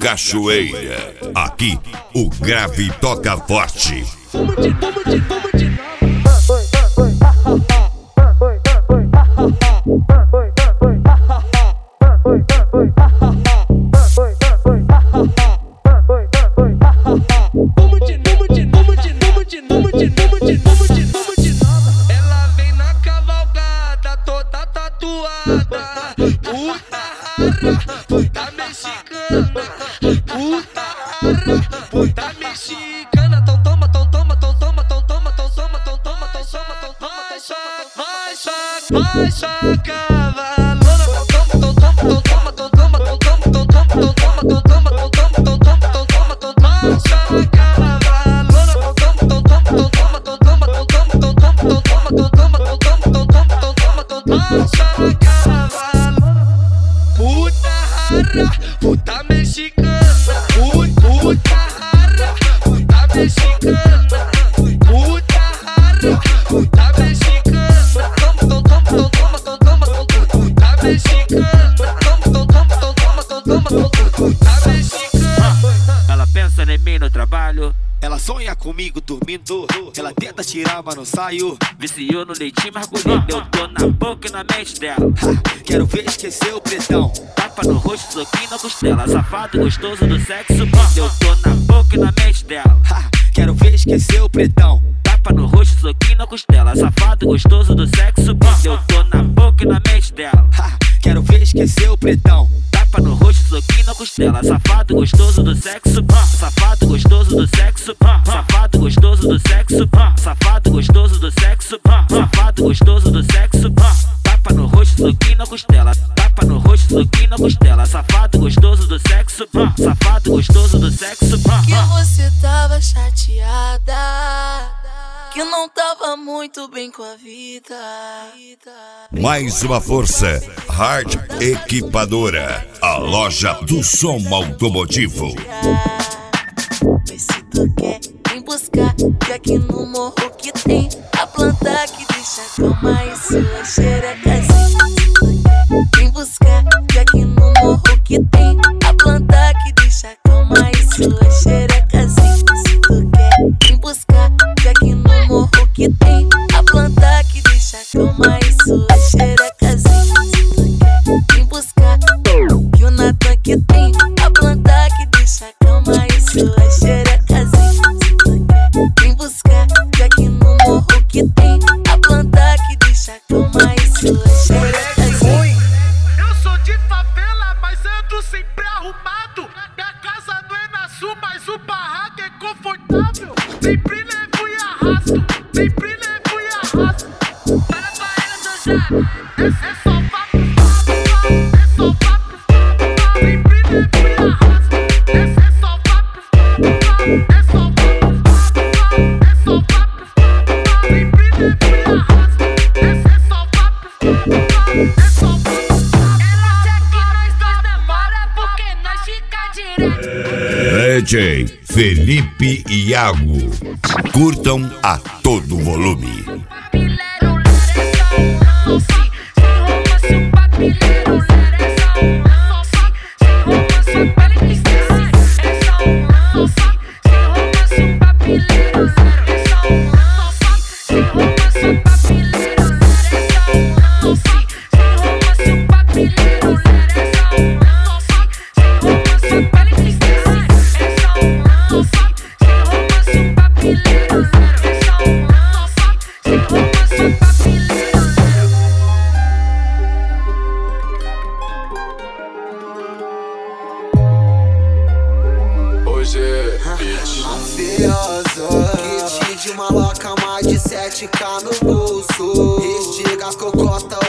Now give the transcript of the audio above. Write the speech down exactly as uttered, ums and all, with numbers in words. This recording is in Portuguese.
Cachoeira. Aqui o grave toca forte. Vamos de, vamos de, vamos de. Ela vem na cavalgada toda tatuada. Puta rara, puta mexicana. Puta rara, puta mexicana. Tão toma, tão toma, tão toma, tão toma, tão toma, tão toma, tão toma, tão toma. Vai só, vai só, vai só cavalona. Tão toma, tão toma, tão toma, tão toma, tão toma, tão toma, tão toma, tão toma, tão toma, tão toma, tão toma, tão toma. Vai só cavalona. Tão toma, tão toma, tão toma, tão toma, tão toma, tão toma, tão toma, tão toma, tão toma, tão toma, tão toma, tão toma. Vai só cavalona. Puta rara, puta mexicana. Puta rara, puta mexicana. Puta rara, puta mexicana. Toma, toma, toma, toma, toma, toma, toma, puta mexicana. Toma, toma, toma, toma, toma, toma, puta mexicana. Ela pensa em mim no trabalho, ela sonha comigo dormindo. Ela tenta tirar, mas não saio. viciou no leitinho margulhado. Eu tô na boca e na mente dela. Ha, quero ver esquecer o pretão. Tapa no rosto, soquinho na costela. Safado, gostoso do sexo bom. Eu tô na boca e na mente dela. Ha, quero ver esquecer o pretão. Tapa no rosto, soquinho na costela. Safado, gostoso do sexo bom. Eu tô na boca e na mente dela. Ha, quero ver esquecer o pretão. Tapa no rosto, soquinho na costela. Safado, gostoso do sexo bom. Safado, gostoso do sexo bom. Safado, gostoso do sexo bom. Safado, gostoso do sexo bom. Safado, gostoso do sexo bom. Tapa no rosto, soquinho na costela. Tapa no rosto, soquinho na costela. Safado, gostoso do sexo bom. Safado, gostoso do sexo bom. Que você tava chateada, que não tava muito bem com a vida. Mais uma força, Hard Equipadora, a loja do som automotivo. Mas se tu quer, vem buscar, que aqui no morro que tem a planta que deixa calma e sua xerecazinha. Se tu quer, vem buscar, que aqui no morro que tem a planta que deixa calma e sua xerecazinha. Se tu quer, vem buscar, que aqui no morro que tem a planta que deixa calma e sua xerecazinha. Se tu quer, vem buscar, que o Natan que tem a planta que deixa calma e sua xerecazinha. Se tu quer, vem buscar, que aqui no morro que tem a planta que deixa calma e sua xerecazinha. Eu sou de favela, mas ando sempre arrumado. Minha casa não é na sul, mas o barraco é confortável. Sempre levo e arrasto, sempre levo e arrasto. Para pra ela dançar, é, é só papo, é só papo. Sempre levo e arrasto, é, é só papo, é só papo, é só papo. Sempre levo e arrasto, é, é só papo, é só papo. Ela quer que nós dois demora porque nós fica direto. D J Felipe e Iago, curtam a todo volume. Papileiro, ler é só um lance. Sem romance, o papileiro, ler é só um lance. Sem romance, pele que esquece, é só um lance. Sem romance, o papileiro, ler é só um lance. Sem romance, o papileiro, ler é só um lance. Sem romance, o papileiro, ler é só um lance. Sem romance, pele que esquece, é só um lance. Sem romance, o papileiro, ler é só um lance. Sem romance, o papileiro. Hoje é beat. Mafioso, kit de maloca, mais de sete K no bolso. Estiga a cocota,